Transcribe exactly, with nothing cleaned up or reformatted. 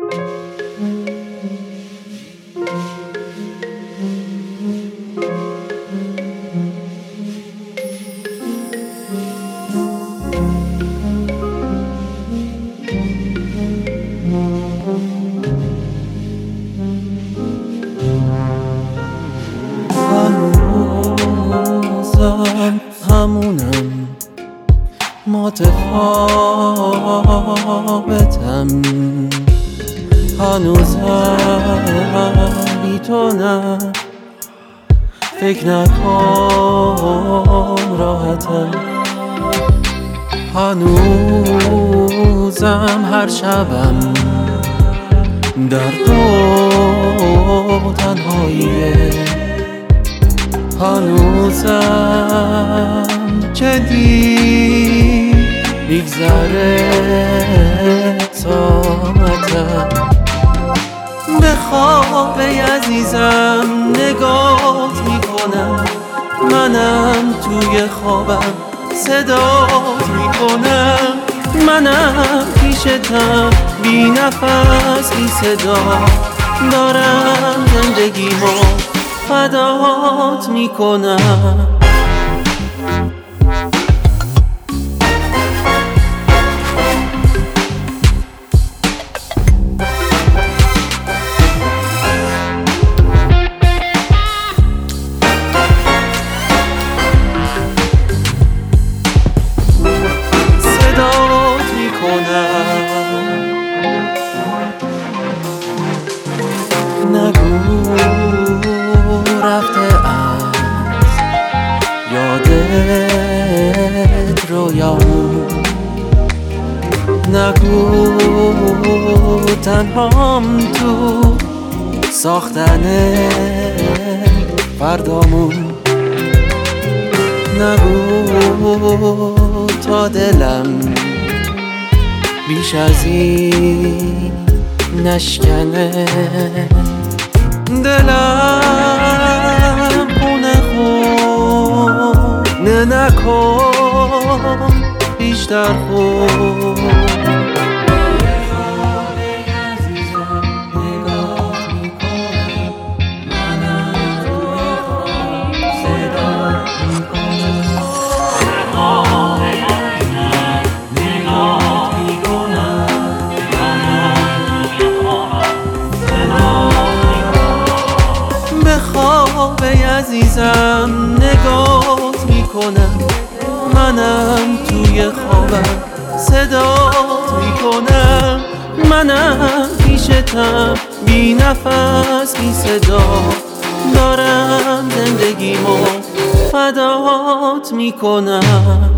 هنوزم همونم، متفاوتم، هنوزم بی تو نه، فکر نکن راحتم، هنوزم هر شبم درد و تنهاییه، هنوزم جدی بیگذره ساعتم، به خواب عزیزم نگات میکنم، منم توی خوابم صدات میکنم، منم پیشتم بی نفس بی صدا، دارم زندگیمو فدات میکنم. نگو رفته از یادت رویامون، نگو تنهام تو ساختن فردامون، نگو تا دلم بیش از این نشکنه، دلم خونه خونه نکن بیشتر خون، خواب عزیزم نگات میکنم، منم توی خوابم صدات میکنم، منم پیشتم بی نفس بی صدا، دارم زندگیمو فدات میکنم.